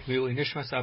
We're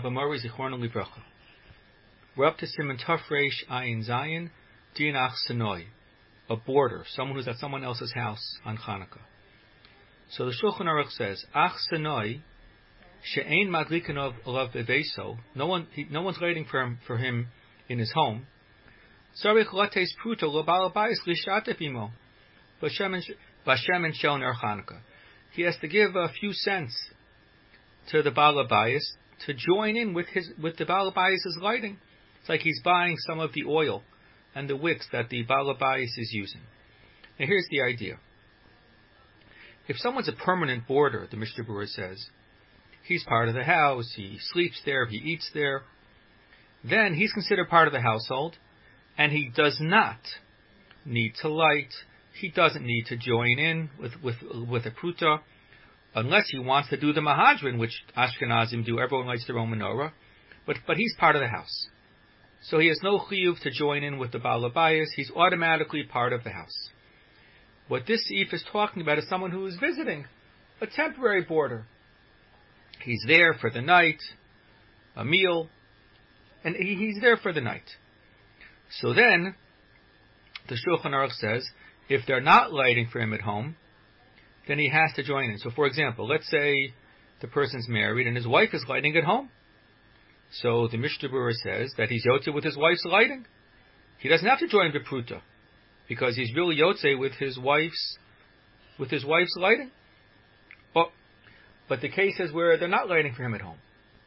up to Siman Tuf Reish Ayin Zayin, Dinach Senoi, a boarder, someone who's at someone else's house on Hanukkah. So the Shulchan Aruch says, Ach Senoi, She'ein Madlikanov Olav Beveso, no one's waiting for him in his home. Sarich Lates Pruto Lobal Abayis Lishatef Imo, Vashem and Shel Ner Hanukkah. He has to give a few cents to the Baal Abayis to join in with the Baal Abayis' lighting. It's like he's buying some of the oil and the wicks that the Baal Abayis is using. Now here's the idea. If someone's a permanent boarder, the Mishnah Berurah says, he's part of the house, he sleeps there, he eats there, then he's considered part of the household, and he does not need to light, he doesn't need to join in with a pruta, unless he wants to do the Mahadran, which Ashkenazim do. Everyone lights their own menorah, but he's part of the house. So he has no chiyuv to join in with the Baal Abayis. He's automatically part of the house. What this Seif is talking about is someone who is visiting, a temporary boarder. He's there for the night, a meal, and he's there for the night. So then, the Shulchan Aruch says, if they're not lighting for him at home, then he has to join in. So for example, let's say the person's married and his wife is lighting at home. So the Mishnah Berurah says that he's yotze with his wife's lighting. He doesn't have to join Bepruta, because he's really yotze with his wife's lighting. But the case is where they're not lighting for him at home.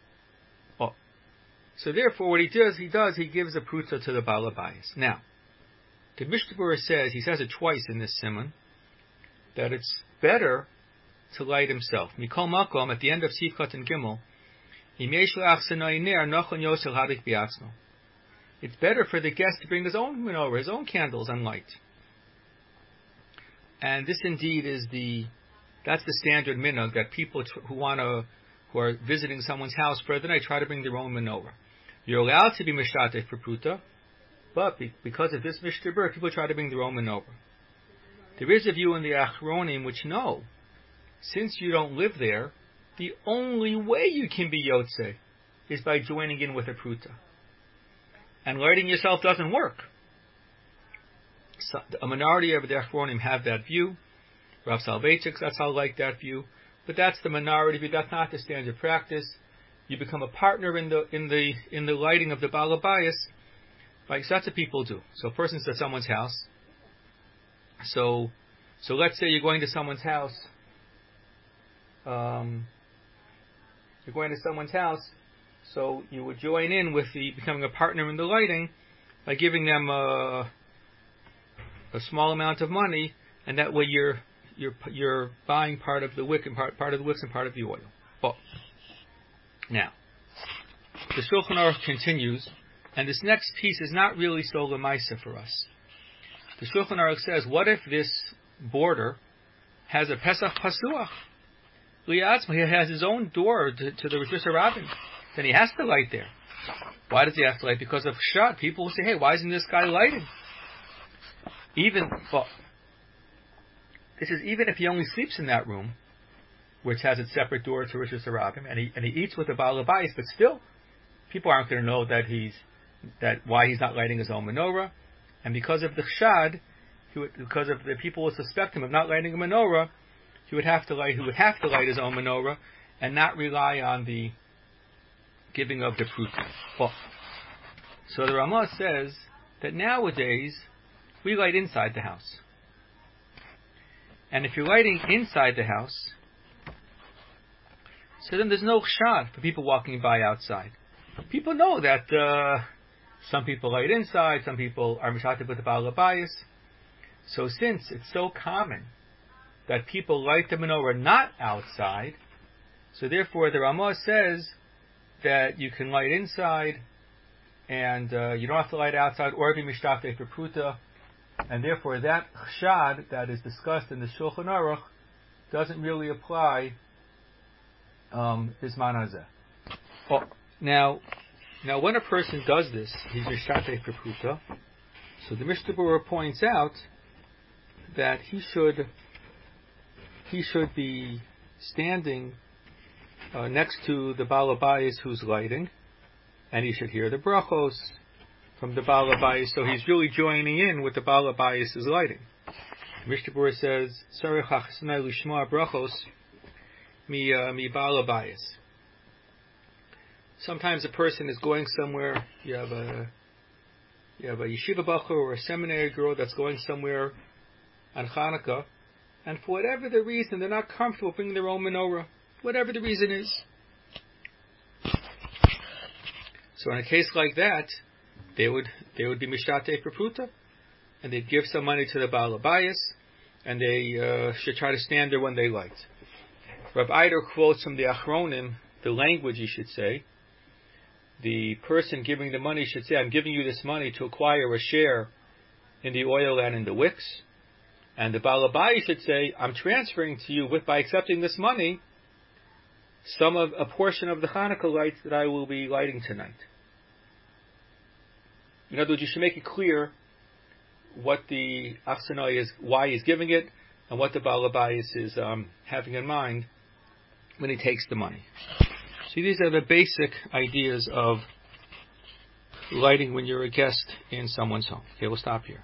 So therefore what he gives a pruta to the Baal Abayis. Now, the Mishnah Berurah says, he says it twice in this simon, that it's better to light himself. Mikol Makom, at the end of Sifkat and Gimel, it's better for the guest to bring his own menorah, his own candles and light. And this indeed is that's the standard minhag, that people who are visiting someone's house for the night try to bring their own menorah. You're allowed to be mishatef for pruta, but because of this Mishnah Berurah, people try to bring their own menorah. There is a view in the Achronim which no, since you don't live there, the only way you can be yotze is by joining in with a pruta. And lighting yourself doesn't work. So, a minority of the Achronim have that view. Rav Soloveitchik, that's how I like that view. But that's the minority view. That's not the standard practice. You become a partner in the lighting of the Baal Abayis. Like, so that's what people do. So a person's at someone's house. So let's say you're going to someone's house. So you would join in with becoming a partner in the lighting by giving them a small amount of money, and that way you're buying part of the wick and part of the wicks and part of the oil. But now the Shulchan Aruch continues, and this next piece is not really so lemaisa for us. The Shulchan Aruch says, what if this boarder has a Pesach Pasuach? He has his own door to the Rosh Hashanah. Then he has to light there. Why does he have to light? Because of Shad. People will say, hey, why isn't this guy lighting? This is even if he only sleeps in that room, which has its separate door to Rosh Hashanah, and he eats with the Baal Abayis, but still, people aren't going to know why he's not lighting his own menorah. And because of the Shad, because of the people will suspect him of not lighting a menorah, he would have to light his own menorah and not rely on the giving of the pruta. So the Ramah says that nowadays we light inside the house. And if you're lighting inside the house, so then there's no shad for people walking by outside. People know that some people light inside, some people are mishatev with the Baal Abayis. So since it's so common that people light the menorah not outside, so therefore the Ramah says that you can light inside, and you don't have to light outside or be mishtafeh for pruta, and therefore that shad that is discussed in the Shulchan Aruch doesn't really apply bisman hazeh. Now when a person does this, he's mishtafeh for pruta. So the Mishnah Berurah points out that he should be standing next to the Baal Habayis who's lighting, and he should hear the brachos from the Baal Habayis, so he's really joining in with the Baal Habayis is lighting. Mishnah Berurah says, Sarech ha'chasnai lishma brachos mi Baal Habayis. Sometimes a person is going somewhere, you have a yeshiva bacher or a seminary girl that's going somewhere on Hanukkah, and for whatever the reason, they're not comfortable bringing their own menorah, whatever the reason is. So in a case like that, they would be mishatei pruta, and they'd give some money to the Baal Habayis, and they should try to stand there when they light. Rav Eider quotes from the Achronim, the language you should say. The person giving the money should say, I'm giving you this money to acquire a share in the oil and in the wicks. And the Baal Habayis should say, I'm transferring to you, by accepting this money, a portion of the Hanukkah lights that I will be lighting tonight. In other words, you should make it clear what the Achsanoi is, why he's giving it, and what the Baal Habayis is having in mind when he takes the money. So these are the basic ideas of lighting when you're a guest in someone's home. Okay, we'll stop here.